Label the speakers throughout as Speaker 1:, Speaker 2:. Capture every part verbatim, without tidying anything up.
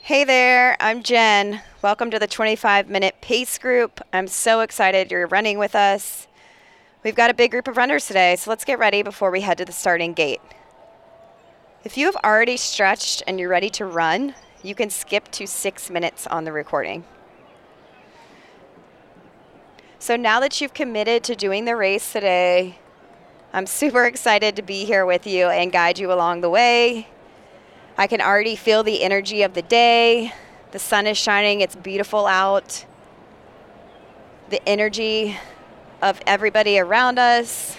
Speaker 1: Hey there, I'm Jen. Welcome to the twenty-five minute pace group. I'm so excited you're running with us. We've got a big group of runners today, so let's get ready before we head to the starting gate. If you have already stretched and you're ready to run, you can skip to six minutes on the recording. So now that you've committed to doing the race today, I'm super excited to be here with you and guide you along the way. I can already feel the energy of the day. The sun is shining, it's beautiful out. The energy of everybody around us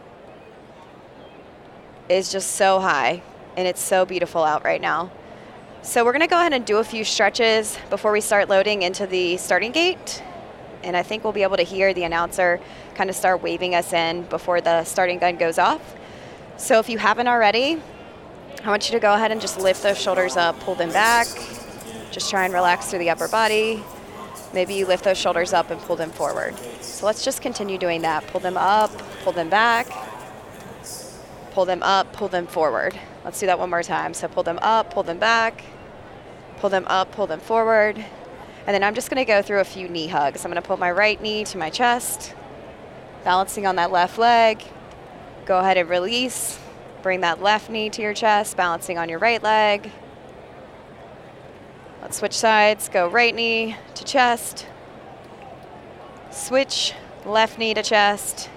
Speaker 1: is just so high, and it's so beautiful out right now. So we're gonna go ahead and do a few stretches before we start loading into the starting gate. And I think we'll be able to hear the announcer kind of start waving us in before the starting gun goes off. So if you haven't already, I want you to go ahead and just lift those shoulders up, pull them back. Just try and relax through the upper body. Maybe you lift those shoulders up and pull them forward. So let's just continue doing that. Pull them up, pull them back, pull them up, pull them forward. Let's do that one more time. So pull them up, pull them back, pull them up, pull them forward. And then I'm just gonna go through a few knee hugs. I'm gonna pull my right knee to my chest, balancing on that left leg. Go ahead and release. Bring that left knee to your chest, balancing on your right leg. Let's switch sides. Go right knee to chest. Switch left knee to chest.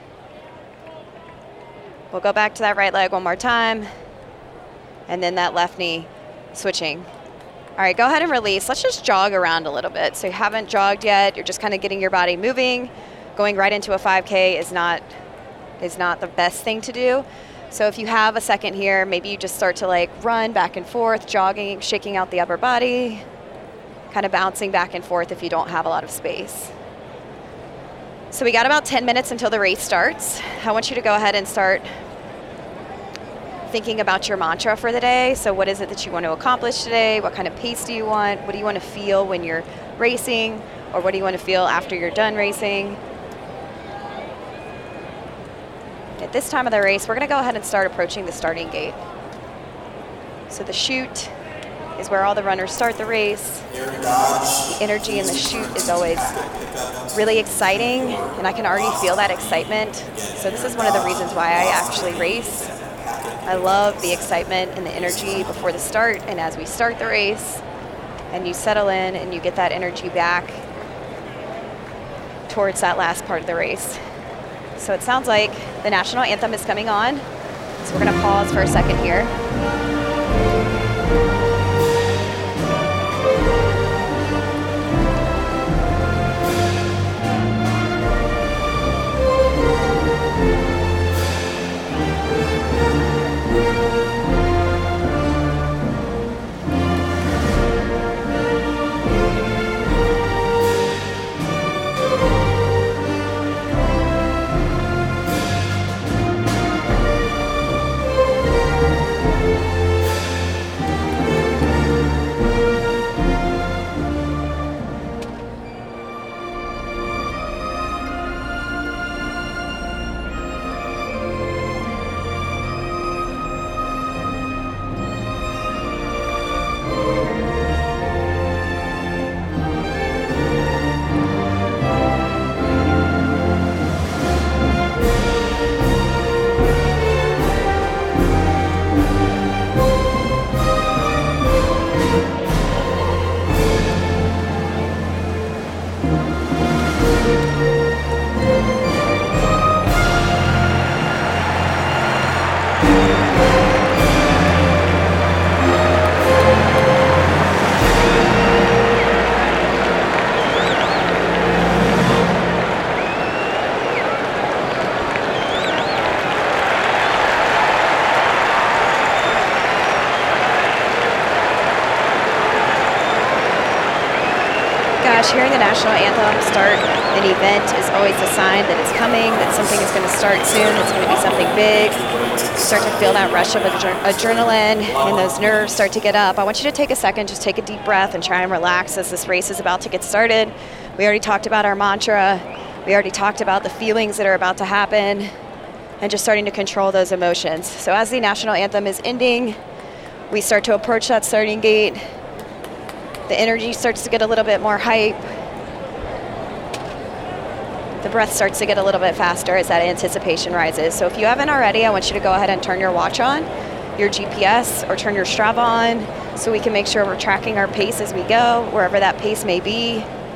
Speaker 1: We'll go back to that right leg one more time. And then that left knee switching. All right, go ahead and release. Let's just jog around a little bit. So you haven't jogged yet. You're just kind of getting your body moving. Going right into a five K is not, is not the best thing to do. So if you have a second here, maybe you just start to like run back and forth, jogging, shaking out the upper body, kind of bouncing back and forth if you don't have a lot of space. So we got about ten minutes until the race starts. I want you to go ahead and start thinking about your mantra for the day. So what is it that you want to accomplish today? What kind of pace do you want? What do you want to feel when you're racing? Or what do you want to feel after you're done racing? At this time of the race, we're going to go ahead and start approaching the starting gate. So the chute is where all the runners start the race. The energy in the chute is always really exciting, and I can already feel that excitement. So this is one of the reasons why I actually race. I love the excitement and the energy before the start, and as we start the race, and you settle in and you get that energy back towards that last part of the race. So it sounds like the national anthem is coming on. So we're gonna pause for a second here. Gosh, hearing the national anthem start an event is always a sign that it's coming, that something is going to start soon, it's going to be something big. You start to feel that rush of adre- adrenaline and those nerves start to get up. I want you to take a second, just take a deep breath and try and relax as this race is about to get started. We already talked about our mantra. We already talked about the feelings that are about to happen and just starting to control those emotions. So as the national anthem is ending, we start to approach that starting gate. The energy starts to get a little bit more hype. The breath starts to get a little bit faster as that anticipation rises. So if you haven't already, I want you to go ahead and turn your watch on, your G P S, or turn your Strava on so we can make sure we're tracking our pace as we go, wherever that pace may be.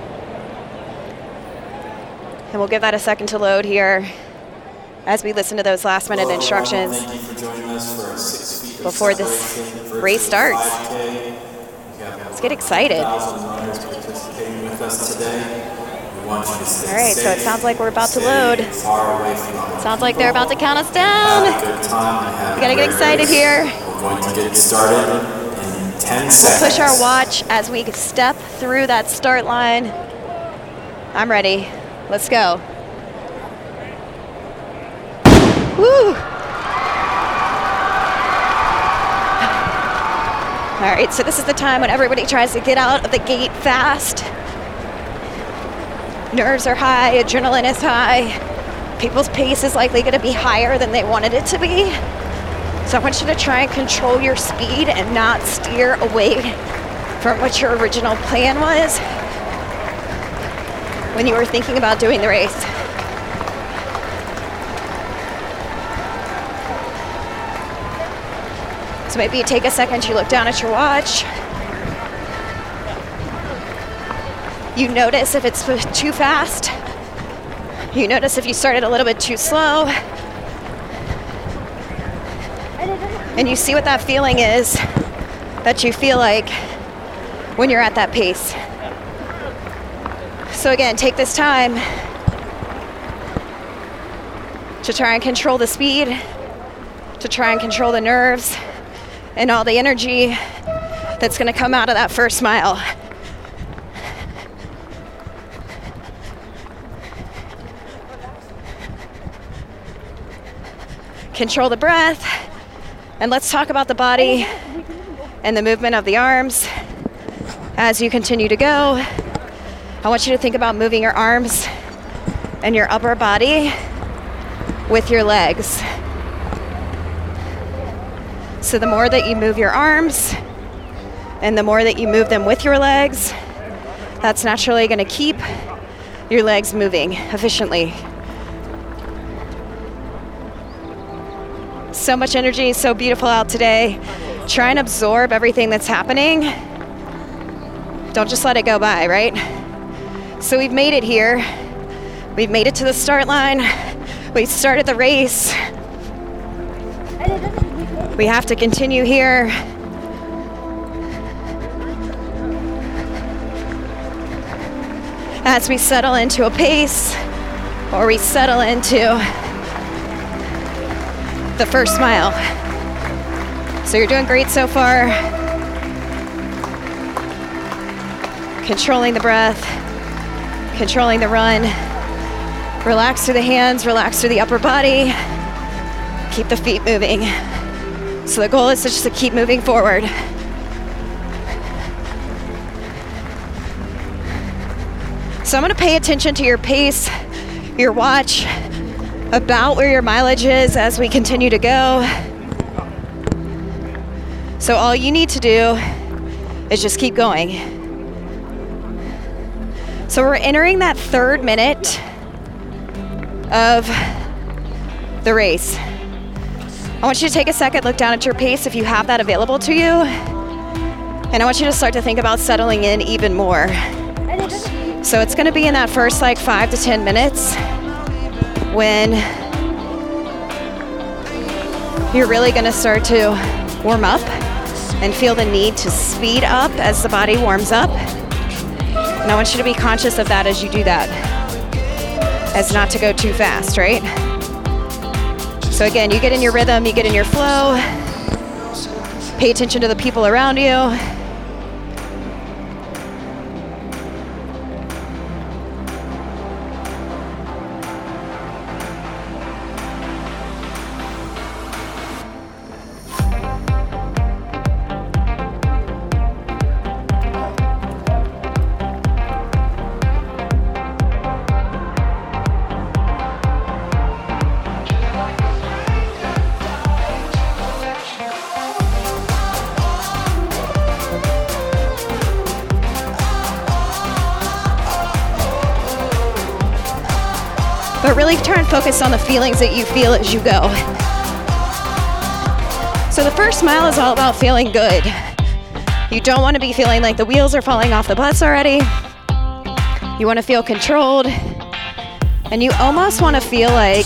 Speaker 1: And we'll give that a second to load here as we listen to those last minute instructions before this race starts. Let's get excited. All right, so it sounds like we're about to load. Sounds like they're about to count us down. We gotta get excited here.
Speaker 2: We're going to get started in ten seconds.
Speaker 1: We'll push our watch as we step through that start line. I'm ready. Let's go. Woo! All right, so this is the time when everybody tries to get out of the gate fast. Nerves are high, adrenaline is high. People's pace is likely going to be higher than they wanted it to be. So I want you to try and control your speed and not steer away from what your original plan was when you were thinking about doing the race. So maybe you take a second, you look down at your watch. You notice if it's too fast. You notice if you started a little bit too slow. And you see what that feeling is that you feel like when you're at that pace. So again, take this time to try and control the speed, to try and control the nerves and all the energy that's going to come out of that first mile. Control the breath, and let's talk about the body and the movement of the arms as you continue to go. I want you to think about moving your arms and your upper body with your legs. So the more that you move your arms and the more that you move them with your legs, that's naturally going to keep your legs moving efficiently. So much energy, so beautiful out today. Try and absorb everything that's happening. Don't just let it go by, right? So we've made it here. We've made it to the start line. We started the race. We have to continue here. As we settle into a pace, or we settle into the first mile. So you're doing great so far. Controlling the breath, controlling the run. Relax through the hands, relax through the upper body. Keep the feet moving. So the goal is to just to keep moving forward. So I'm gonna pay attention to your pace, your watch, about where your mileage is as we continue to go. So all you need to do is just keep going. So we're entering that third minute of the race. I want you to take a second, look down at your pace if you have that available to you. And I want you to start to think about settling in even more. So it's gonna be in that first like five to ten minutes when you're really going to start to warm up and feel the need to speed up as the body warms up. And I want you to be conscious of that as you do that, as not to go too fast, right? So again, you get in your rhythm, you get in your flow, pay attention to the people around you. but really try and focus on the feelings that you feel as you go. So the first mile is all about feeling good. You don't want to be feeling like the wheels are falling off the bus already. You want to feel controlled, and you almost want to feel like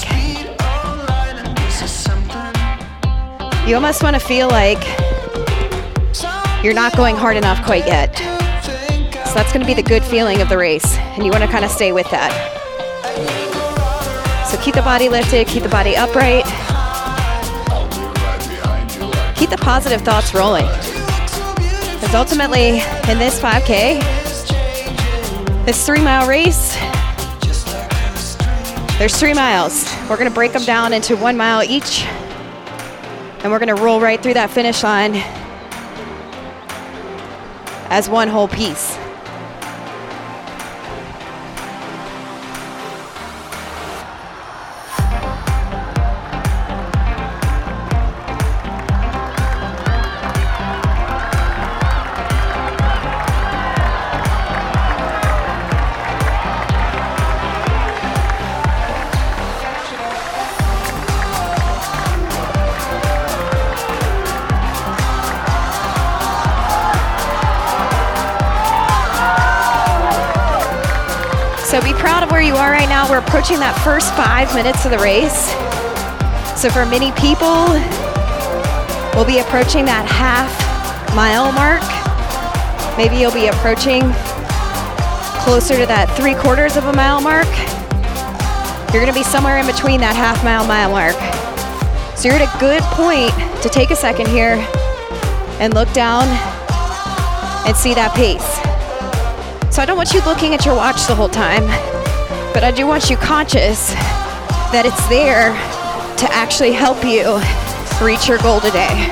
Speaker 1: you almost want to feel like you're not going hard enough quite yet. So that's going to be the good feeling of the race, and you want to kind of stay with that. So keep the body lifted, keep the body upright. Keep the positive thoughts rolling. Because ultimately, in this five K, this three mile race, there's three miles. We're gonna break them down into one mile each, and we're gonna roll right through that finish line as one whole piece. So be proud of where you are right now. We're approaching that first five minutes of the race. So for many people, we'll be approaching that half mile mark. Maybe you'll be approaching closer to that three quarters of a mile mark. You're gonna be somewhere in between that half mile, mile mark. So you're at a good point to take a second here and look down and see that pace. So I don't want you looking at your watch the whole time, but I do want you conscious that it's there to actually help you reach your goal today.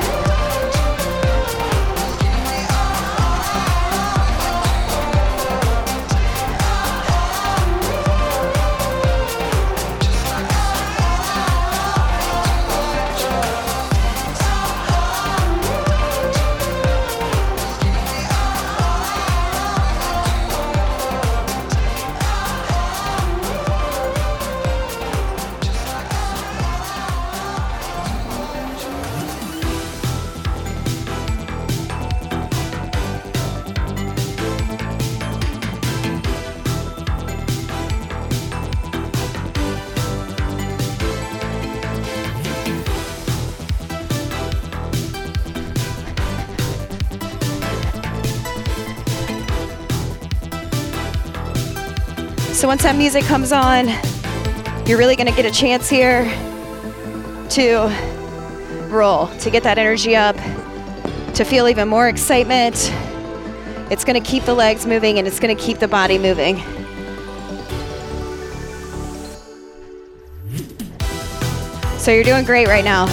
Speaker 1: So once that music comes on, you're really gonna get a chance here to roll, to get that energy up, to feel even more excitement. It's gonna keep the legs moving and it's gonna keep the body moving. So you're doing great right now.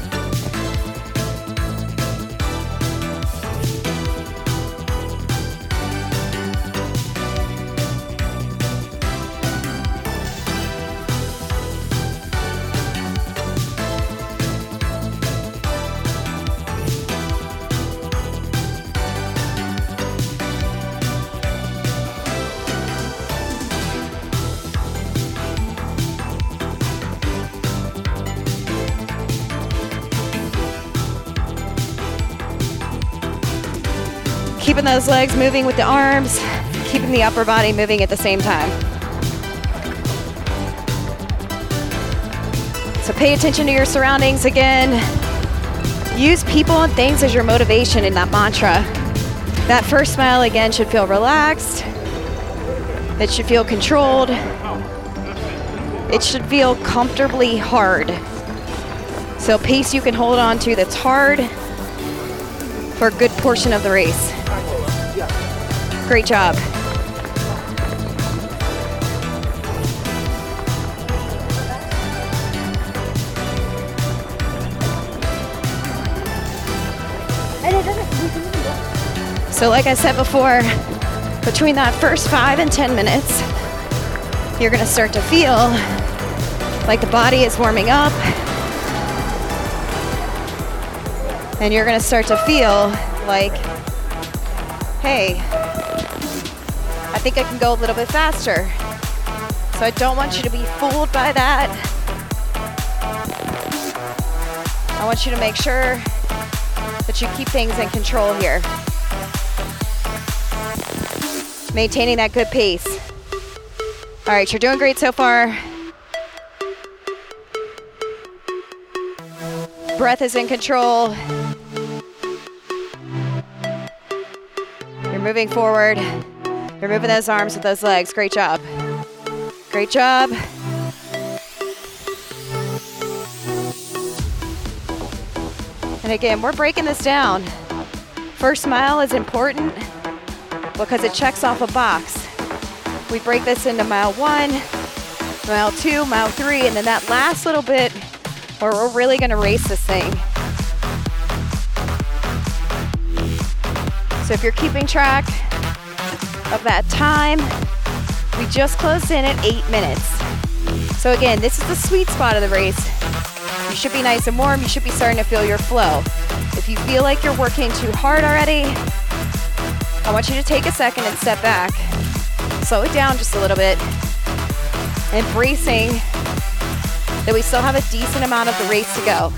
Speaker 1: Keeping those legs moving with the arms, keeping the upper body moving at the same time. So pay attention to your surroundings again. Use people and things as your motivation in that mantra. That first mile again should feel relaxed. It should feel controlled. It should feel comfortably hard. So a pace you can hold on to that's hard for a good portion of the race. Great job. So like I said before, between that first five and ten minutes, you're gonna start to feel like the body is warming up, and you're gonna start to feel like, hey, I think I can go a little bit faster. So I don't want you to be fooled by that. I want you to make sure that you keep things in control here. Maintaining that good pace. All right, you're doing great so far. Breath is in control. You're moving forward. You're moving those arms with those legs. Great job. Great job. And again, we're breaking this down. First mile is important because it checks off a box. We break this into mile one, mile two, mile three, and then that last little bit where we're really gonna race this thing. So if you're keeping track of that time, we just closed in at eight minutes. So again, this is the sweet spot of the race. You should be nice and warm. You should be starting to feel your flow. If you feel like you're working too hard already, I want you to take a second and step back. Slow it down just a little bit. Embracing that we still have a decent amount of the race to go.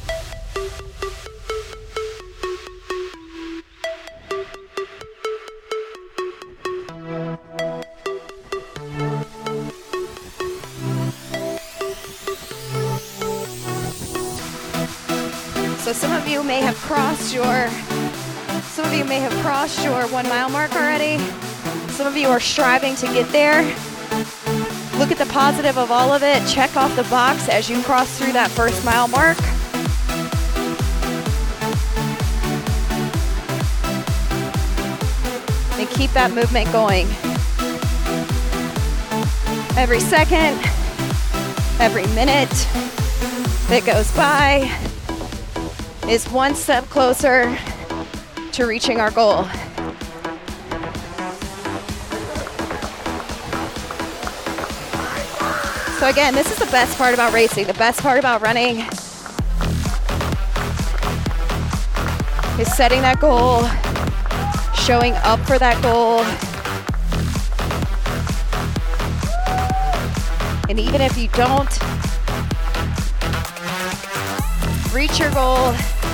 Speaker 1: So some of you may have crossed your, some of you may have crossed your one mile mark already. Some of you are striving to get there. Look at the positive of all of it. Check off the box as you cross through that first mile mark. And keep that movement going. Every second, every minute that goes by is one step closer to reaching our goal. So again, this is the best part about racing. The best part about running is setting that goal, showing up for that goal. And even if you don't reach your goal,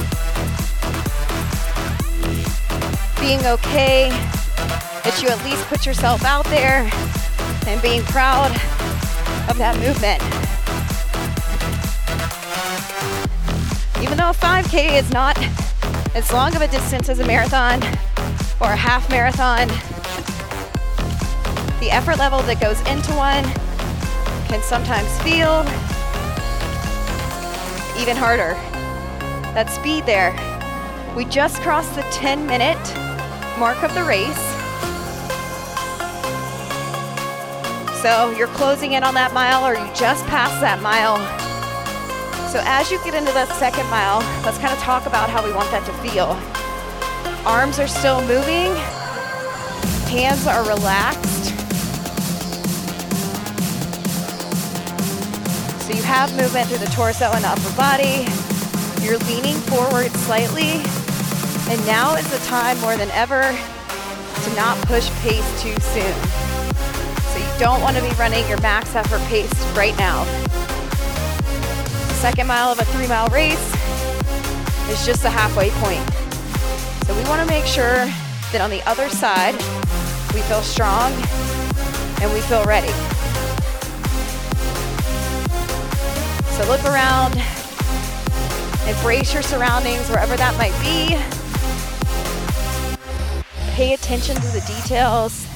Speaker 1: being okay that you at least put yourself out there and being proud of that movement. Even though a five K is not as long of a distance as a marathon or a half marathon, the effort level that goes into one can sometimes feel even harder. That speed there. We just crossed the ten minute mark of the race. So you're closing in on that mile, or you just passed that mile. So as you get into that second mile, let's kind of talk about how we want that to feel. Arms are still moving. Hands are relaxed. So you have movement through the torso and the upper body. You're leaning forward slightly. And now is the time more than ever to not push pace too soon. So you don't want to be running your max effort pace right now. The second mile of a three mile race is just the halfway point. So we want to make sure that on the other side, we feel strong and we feel ready. So look around, embrace your surroundings wherever that might be. Pay attention to the details.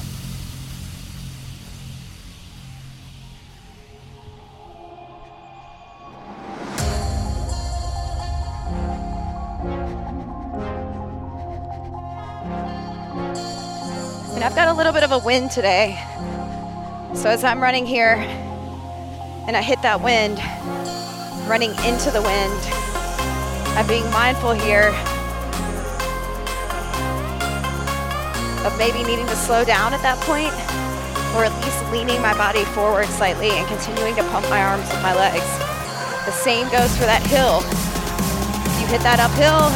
Speaker 1: And I've got a little bit of a wind today. So as I'm running here and I hit that wind, running into the wind, I'm being mindful here of maybe needing to slow down at that point, or at least leaning my body forward slightly and continuing to pump my arms with my legs. The same goes for that hill. You hit that uphill,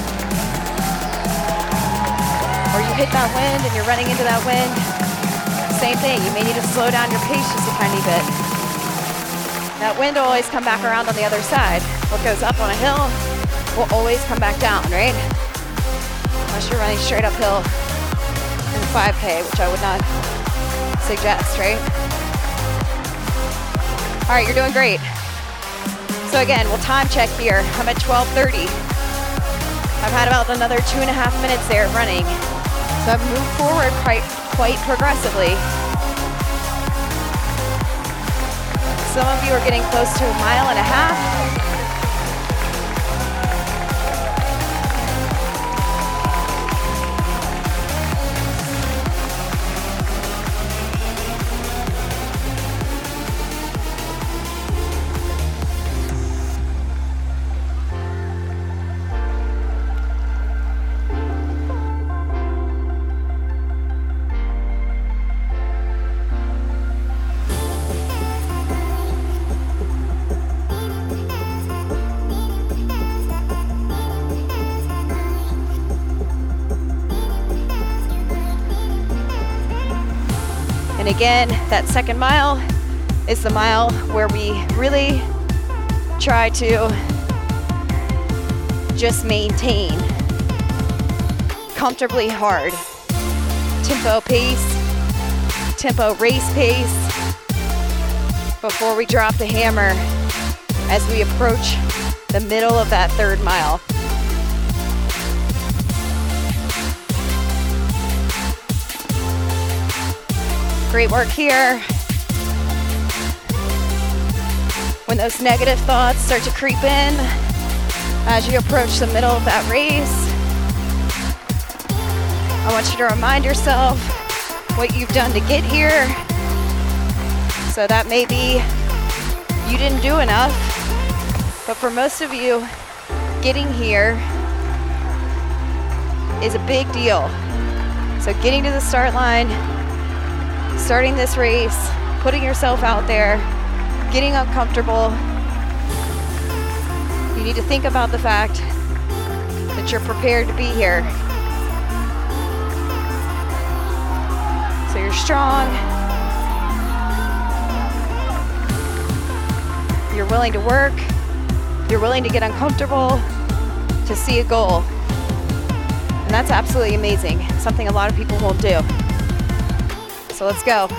Speaker 1: or you hit that wind and you're running into that wind, same thing. You may need to slow down your pace just a tiny bit. That wind will always come back around on the other side. What goes up on a hill will always come back down, right? Unless you're running straight uphill in the five K, which I would not suggest, right? All right, you're doing great. So again, we'll time check here. I'm at twelve thirty. I've had about another two and a half minutes there running. So I've moved forward quite, quite progressively. Some of you are getting close to a mile and a half. And again, that second mile is the mile where we really try to just maintain comfortably hard. Tempo pace, tempo race pace before we drop the hammer as we approach the middle of that third mile. Great work here. When those negative thoughts start to creep in as you approach the middle of that race, I want you to remind yourself what you've done to get here. So that may be you didn't do enough, but for most of you, getting here is a big deal. So getting to the start line, starting this race, putting yourself out there, getting uncomfortable. You need to think about the fact that you're prepared to be here. So you're strong. You're willing to work. You're willing to get uncomfortable to see a goal. And that's absolutely amazing. Something a lot of people won't do. So let's go.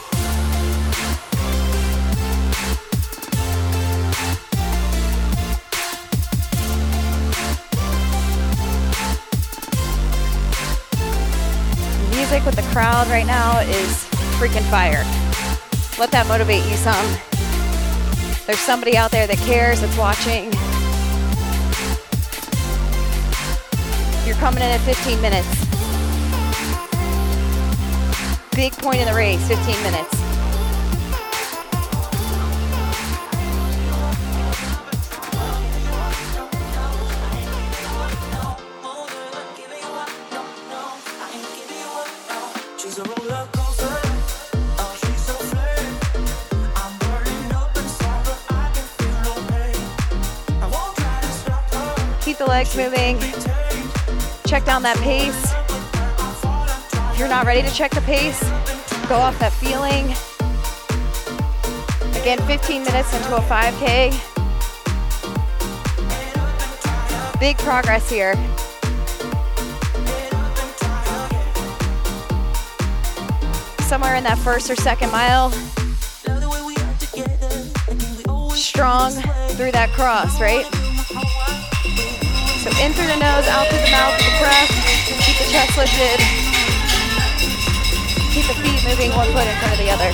Speaker 1: The music with the crowd right now is freaking fire. Let that motivate you some. There's somebody out there that cares, that's watching. You're coming in at fifteen minutes. Big point in the race, fifteen minutes. Keep the legs moving. Check down that pace. If you're not ready to check the pace, go off that feeling. Again, fifteen minutes into a five K. Big progress here. Somewhere in that first or second mile. Strong through that cross, right? So in through the nose, out through the mouth with the breath. Keep the chest lifted. Keep the feet moving, one foot in front of the other.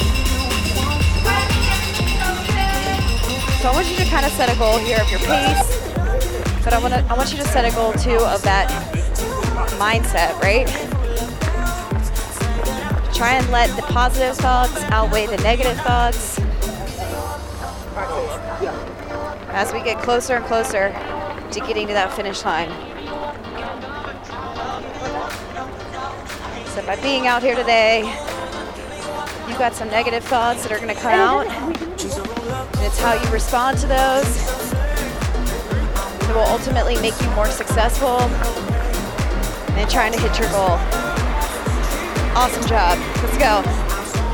Speaker 1: So I want you to kind of set a goal here of your pace, but I want to, I want you to set a goal too of that mindset, right? Try and let the positive thoughts outweigh the negative thoughts. As we get closer and closer to getting to that finish line. So by being out here today, you've got some negative thoughts that are going to come out. And it's how you respond to those that will ultimately make you more successful in trying to hit your goal. Awesome job. Let's go.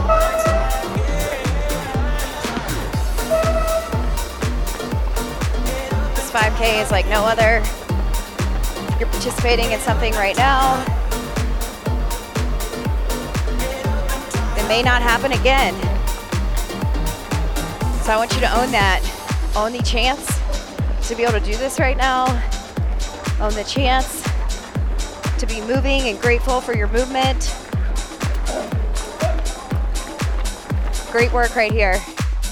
Speaker 1: This five K is like no other. You're participating in something right now. It may not happen again. So I want you to own that. Own the chance to be able to do this right now. Own the chance to be moving and grateful for your movement. Great work right here.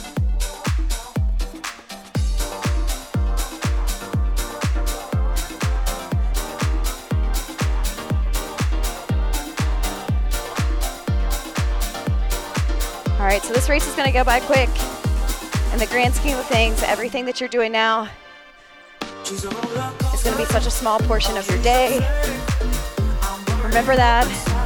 Speaker 1: All right, so this race is gonna go by quick. In the grand scheme of things, everything that you're doing now is gonna be such a small portion of your day. Remember that.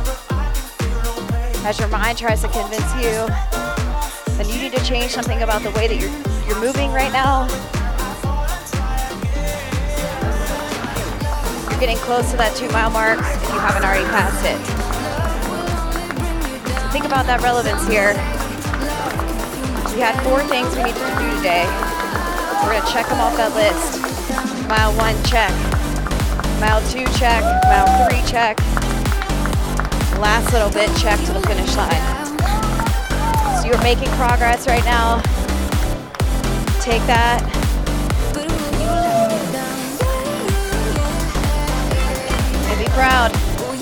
Speaker 1: As your mind tries to convince you that you need to change something about the way that you're, you're moving right now. You're getting close to that two mile mark if you haven't already passed it. So think about that relevance here. We had four things we needed to do today. We're gonna check them off that list. Mile one, check. Mile two, check. Mile three, check. Last little bit, check to the finish line. So you're making progress right now. Take that. And be proud.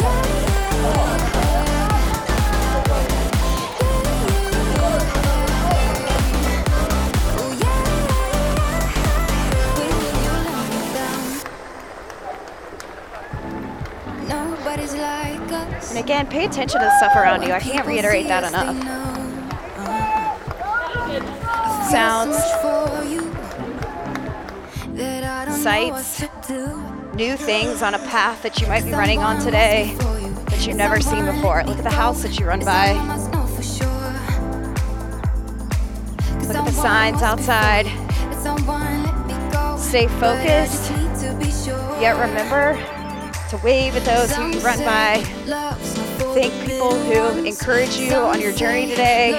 Speaker 1: And again, pay attention to the stuff around you. I can't reiterate that enough. Sounds, sights, new things on a path that you might be running on today that you've never seen before. Look at the house that you run by. Look at the signs outside. Stay focused, yet remember to wave at those who you run by. Thank people who encourage you on your journey today.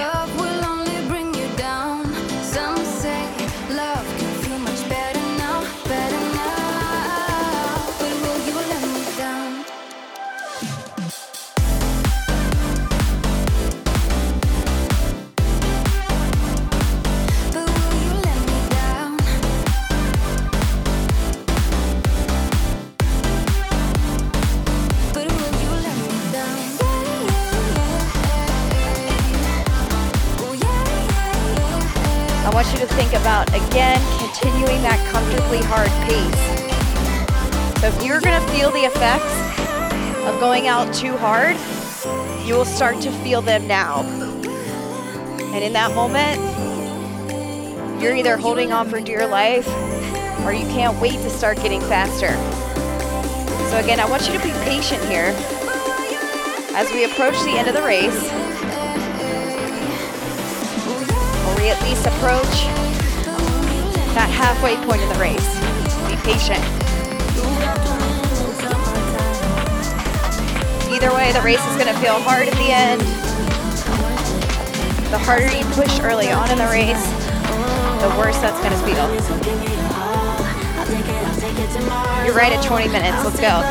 Speaker 1: I want you to think about, again, continuing that comfortably hard pace. So if you're gonna feel the effects of going out too hard, you will start to feel them now. And in that moment, you're either holding on for dear life or you can't wait to start getting faster. So again, I want you to be patient here as we approach the end of the race. We at least approach that halfway point in the race. Be patient. Either way, the race is going to feel hard at the end. The harder you push early on in the race, the worse that's going to feel. You're right at twenty minutes. Let's go.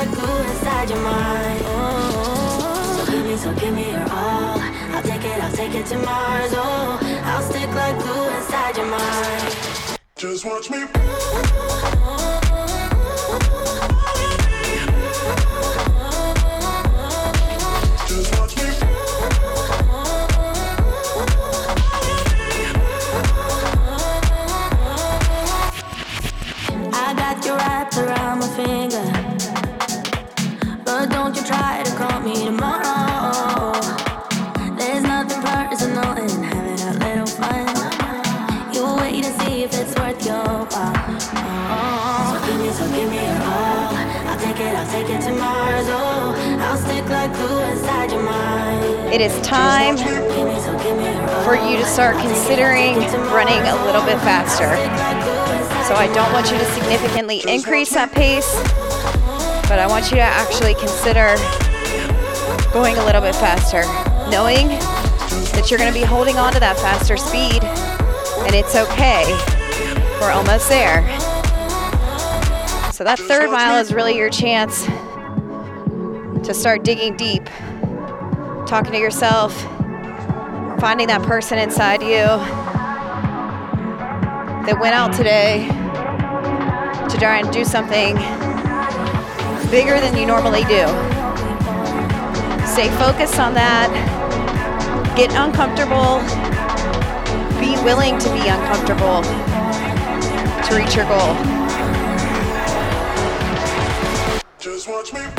Speaker 1: So give me your all. I'll take it, I'll take it to Mars. Oh, I'll stick like glue inside your mind. Just watch me. Just watch me. I got you wrapped around my finger, but don't you try to call me tomorrow. So give me your all. I'll take it, I'll take it to Mars. Oh, I'll stick like glue inside your mind. It is time for you to start considering running a little bit faster. So I don't want you to significantly increase that pace, but I want you to actually consider going a little bit faster, knowing that you're going to be holding on to that faster speed, and it's okay. We're almost there. So that third mile is really your chance to start digging deep, talking to yourself, finding that person inside you that went out today to try and do something bigger than you normally do. Stay focused on that. Get uncomfortable. Be willing to be uncomfortable to reach your goal.
Speaker 3: Just watch me.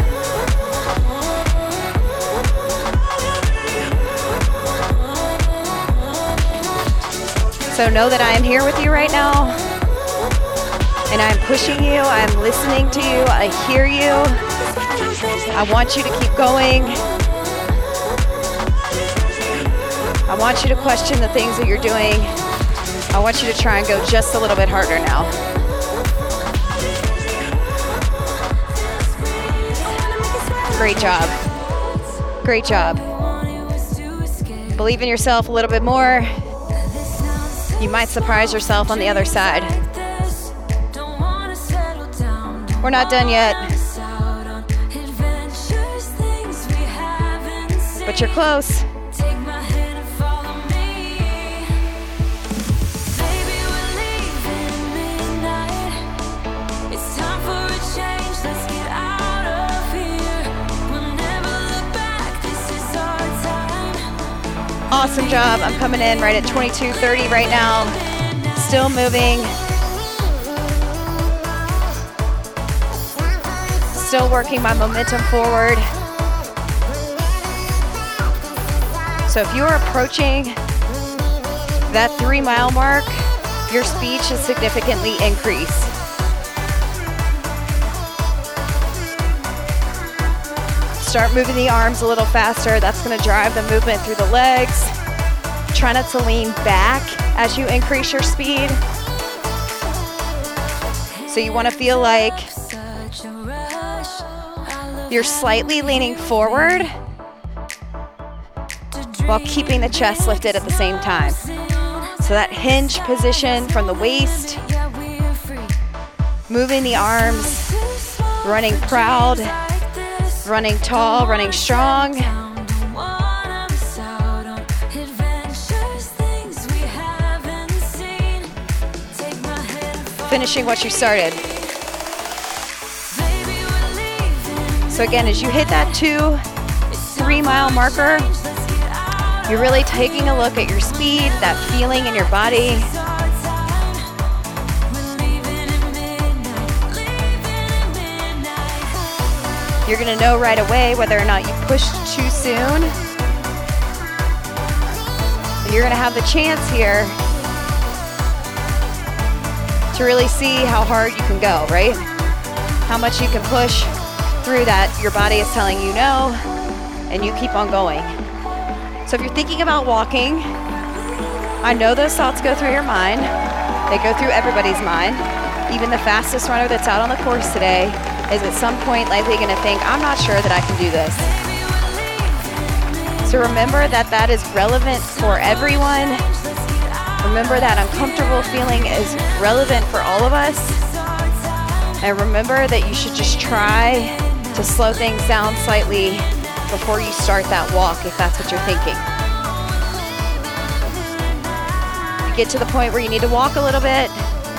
Speaker 1: So know that I am here with you right now, and I'm pushing you, I'm listening to you, I hear you. I want you to keep going. I want you to question the things that you're doing. I want you to try and go just a little bit harder now. Great job. Great job. Believe in yourself a little bit more. You might surprise yourself on the other side. We're not done yet. But you're close. Awesome job. I'm coming in right at twenty-two thirty right now. Still moving. Still working my momentum forward. So if you are approaching that three mile mark, your speed should significantly increase. Start moving the arms a little faster. That's going to drive the movement through the legs. Try not to lean back as you increase your speed. So you want to feel like you're slightly leaning forward while keeping the chest lifted at the same time. So that hinge position from the waist, moving the arms, running proud, running tall, running strong. Finishing what you started. So again, as you hit that two, three mile marker, you're really taking a look at your speed, that feeling in your body. You're gonna know right away whether or not you pushed too soon. And you're gonna have the chance here to really see how hard you can go, right? How much you can push through that your body is telling you no, and you keep on going. So if you're thinking about walking, I know those thoughts go through your mind. They go through everybody's mind. Even the fastest runner that's out on the course today is at some point likely gonna think, I'm not sure that I can do this. So remember that that is relevant for everyone. Remember that uncomfortable feeling is relevant for all of us. And remember that you should just try to slow things down slightly before you start that walk, if that's what you're thinking. You get to the point where you need to walk a little bit.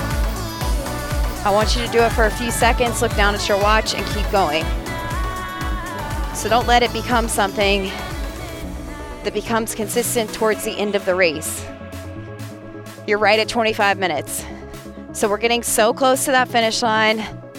Speaker 1: I want you to do it for a few seconds, look down at your watch, and keep going. So don't let it become something that becomes consistent towards the end of the race. You're right at twenty-five minutes. So we're getting so close to that finish line.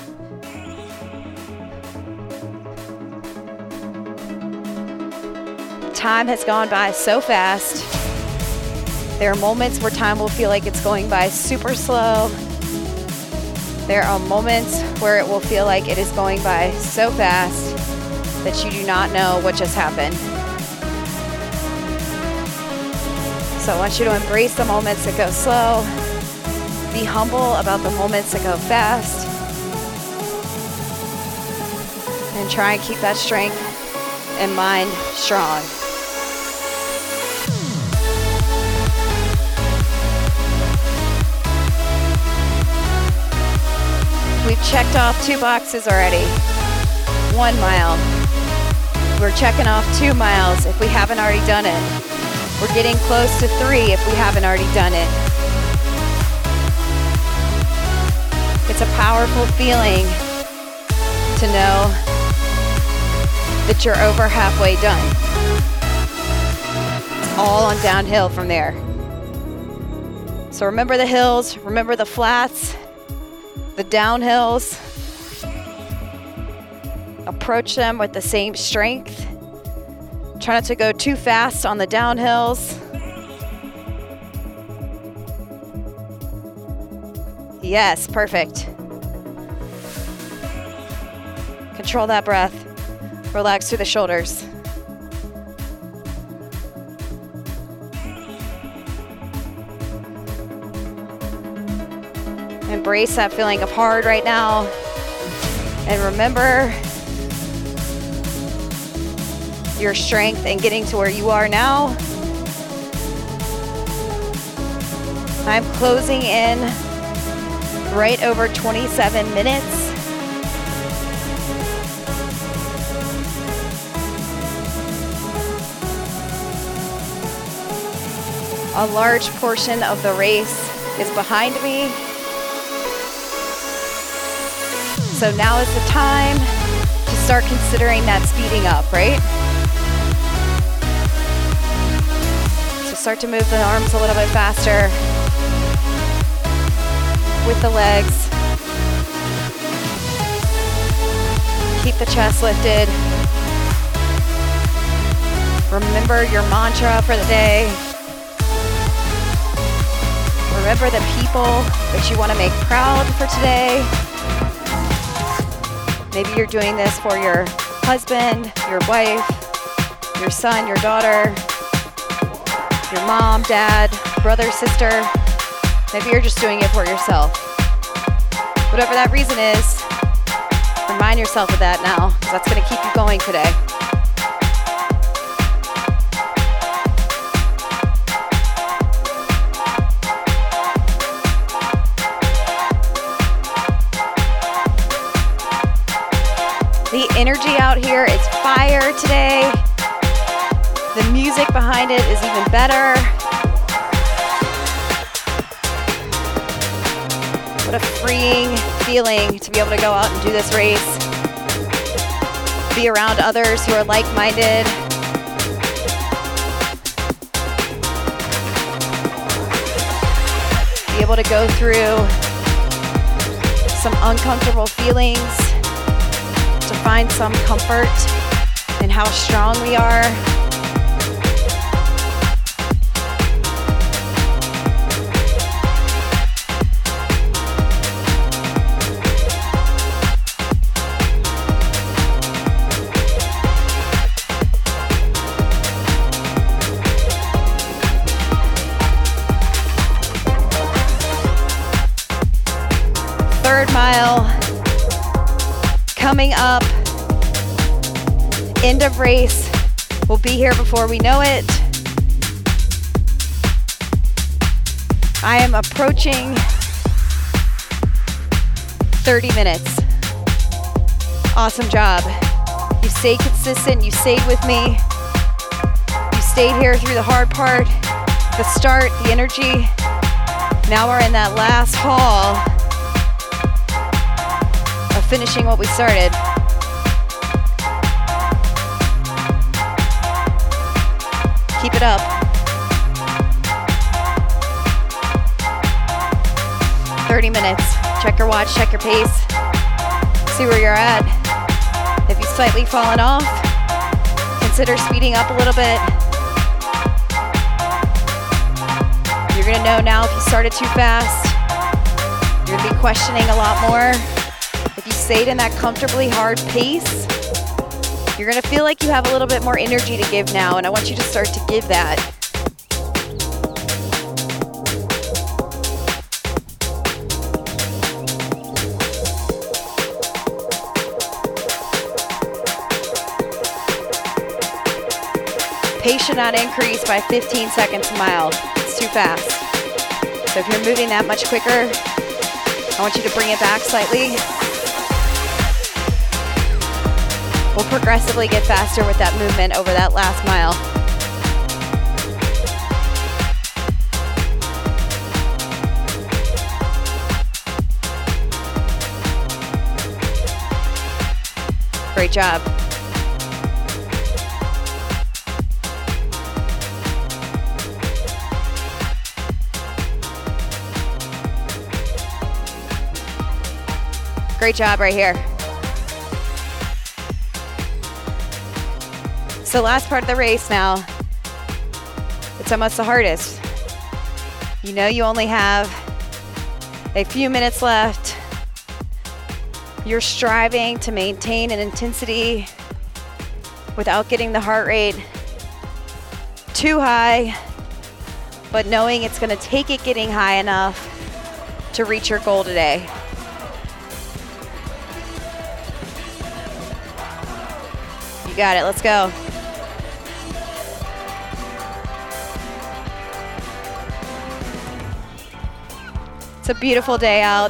Speaker 1: Time has gone by so fast. There are moments where time will feel like it's going by super slow. There are moments where it will feel like it is going by so fast that you do not know what just happened. So I want you to embrace the moments that go slow. Be humble about the moments that go fast. And try and keep that strength and mind strong. We've checked off two boxes already. One mile. We're checking off two miles if we haven't already done it. We're getting close to three if we haven't already done it. It's a powerful feeling to know that you're over halfway done. It's all on downhill from there. So remember the hills, remember the flats, the downhills. Approach them with the same strength. Try not to go too fast on the downhills. Yes, perfect. Control that breath. Relax through the shoulders. Embrace that feeling of hard right now. And remember your strength in getting to where you are now. I'm closing in right over twenty-seven minutes. A large portion of the race is behind me. So now is the time to start considering that speeding up, right? So start to move the arms a little bit faster with the legs. Keep the chest lifted. Remember your mantra for the day. Remember the people that you want to make proud for today. Maybe you're doing this for your husband, your wife, your son, your daughter, your mom, dad, brother, sister. Maybe you're just doing it for yourself. Whatever that reason is, remind yourself of that now, because that's going to keep you going today. The energy out here is fire today. The music behind it is even better. What a freeing feeling to be able to go out and do this race. Be around others who are like-minded. Be able to go through some uncomfortable feelings to find some comfort in how strong we are. Third mile coming up. End of race. We'll be here before we know it. I am approaching thirty minutes. Awesome job. You stayed consistent. You stayed with me. You stayed here through the hard part, the start, the energy. Now we're in that last haul of finishing what we started. Keep it up. thirty minutes. Check your watch, check your pace. See where you're at. If you've slightly fallen off, consider speeding up a little bit. You're gonna know now if you started too fast. You're gonna be questioning a lot more. If you stayed in that comfortably hard pace, you're gonna feel like you have a little bit more energy to give now, and I want you to start to give that. Pace should not increase by fifteen seconds a mile. It's too fast. So if you're moving that much quicker, I want you to bring it back slightly. We'll progressively get faster with that movement over that last mile. Great job. Great job right here. So last part of the race now. It's almost the hardest. You know you only have a few minutes left. You're striving to maintain an intensity without getting the heart rate too high, but knowing it's gonna take it getting high enough to reach your goal today. You got it, let's go. It's a beautiful day out.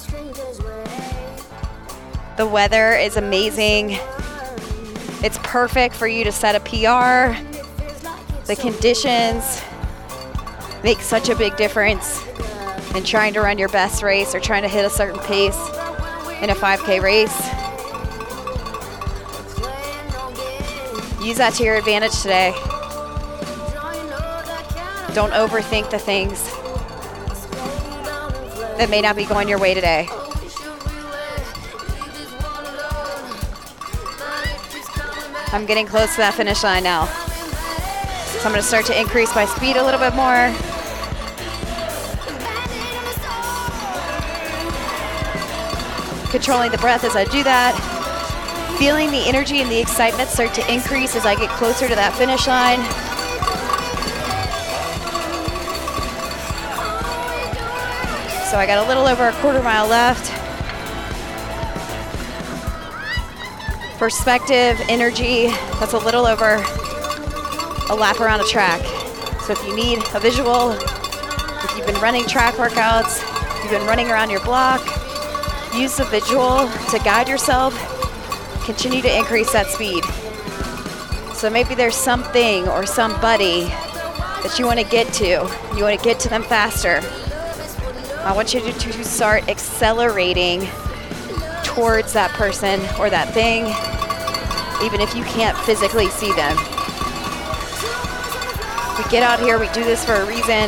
Speaker 1: The weather is amazing. It's perfect for you to set a P R. The conditions make such a big difference in trying to run your best race or trying to hit a certain pace in a five K race. Use that to your advantage today. Don't overthink the things that may not be going your way today. I'm getting close to that finish line now. So I'm gonna start to increase my speed a little bit more. Controlling the breath as I do that. Feeling the energy and the excitement start to increase as I get closer to that finish line. So I got a little over a quarter mile left. Perspective, energy, that's a little over a lap around a track. So if you need a visual, if you've been running track workouts, if you've been running around your block, use the visual to guide yourself. Continue to increase that speed. So maybe there's something or somebody that you want to get to. You want to get to them faster. I want you to, to start accelerating towards that person or that thing, even if you can't physically see them. We get out here, we do this for a reason.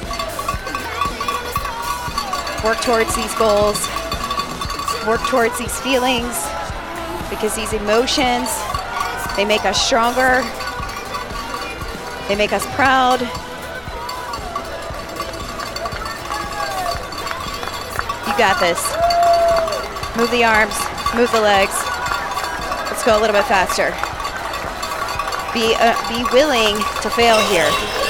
Speaker 1: Work towards these goals. Work towards these feelings, because these emotions, they make us stronger. They make us proud. You got this. Move the arms, move the legs. Let's go a little bit faster. Be, uh, be willing to fail here.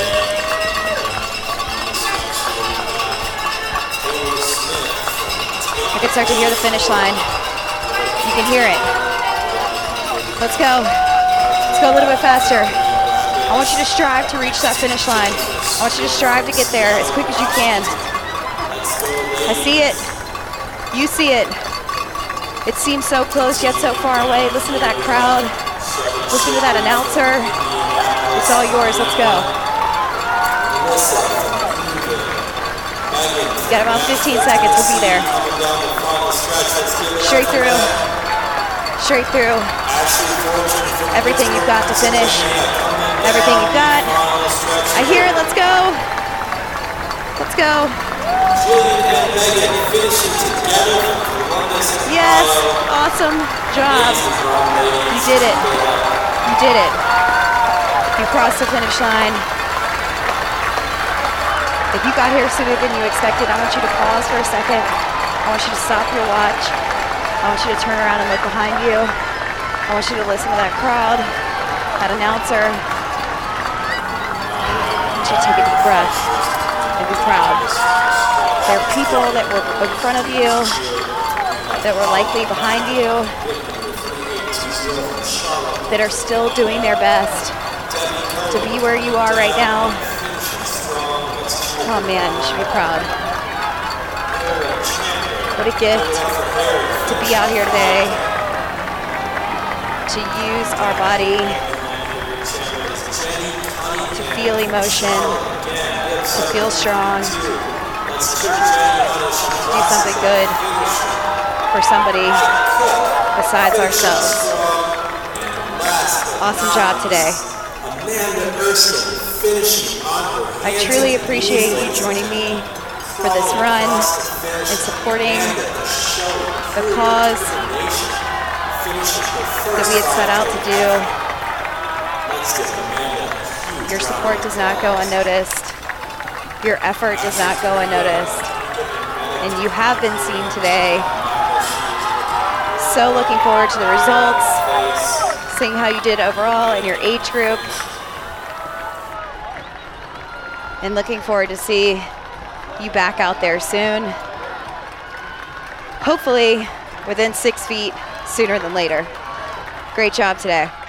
Speaker 1: I can start to hear the finish line. You can hear it. Let's go. Let's go a little bit faster. I want you to strive to reach that finish line. I want you to strive to get there as quick as you can. I see it. You see it. It seems so close yet so far away. Listen to that crowd. Listen to that announcer. It's all yours. Let's go. You got about fifteen seconds. We'll be there. Straight through. Straight through. Everything you've got to finish. Everything you've got. I hear it. Let's go. Let's go. Yes. Awesome job. You did it. You did it. You crossed the finish line. If you got here sooner than you expected, I want you to pause for a second. I want you to stop your watch. I want you to turn around and look behind you. I want you to listen to that crowd, that announcer. I want you to take a deep breath and be proud. There are people that were in front of you, that were likely behind you, that are still doing their best to be where you are right now. Oh man, you should be proud. What a gift to be out here today, to use our body, to feel emotion, to feel strong, do something good for somebody besides ourselves. Awesome job today. I truly appreciate you joining me for this run and supporting the cause that we had set out to do. Your support does not go unnoticed. Your effort does not go unnoticed. And you have been seen today. So looking forward to the results, seeing how you did overall in your age group, and looking forward to see you back out there soon. Hopefully within six feet sooner than later. Great job today.